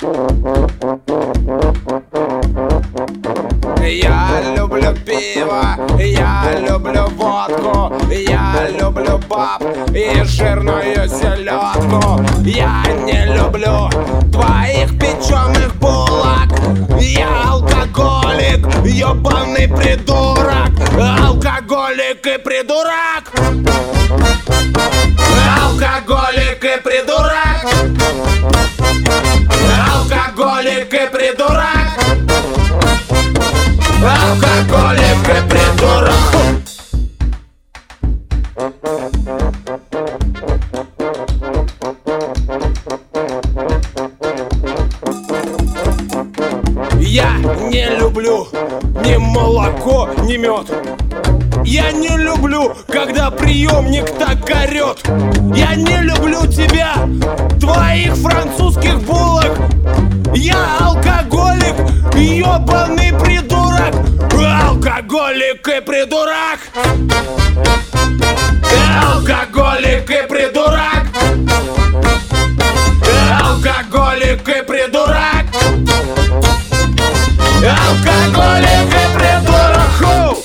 Я люблю пиво, я люблю водку, я люблю баб и жирную селедку. Я не люблю твоих печеных булок. Я алкоголик, ёбаный придурок. Алкоголик и придурок. Алкоголик и придурок. Алкоголик и придурок. Алкоголик и придурок. Я не люблю ни молоко, ни мед. Я не люблю, когда приемник так орет. Я не люблю тебя, твоих французских булок. Я алкоголик, ёбаный придурок. Алкоголик и придурок. Алкоголик и придурок. Алкоголик и придурок. Алкоголик и придурок.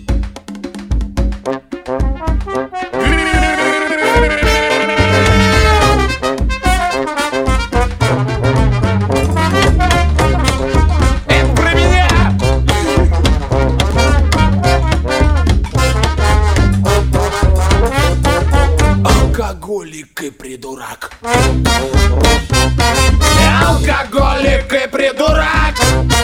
Алкоголик и придурок. Алкоголик и придурок.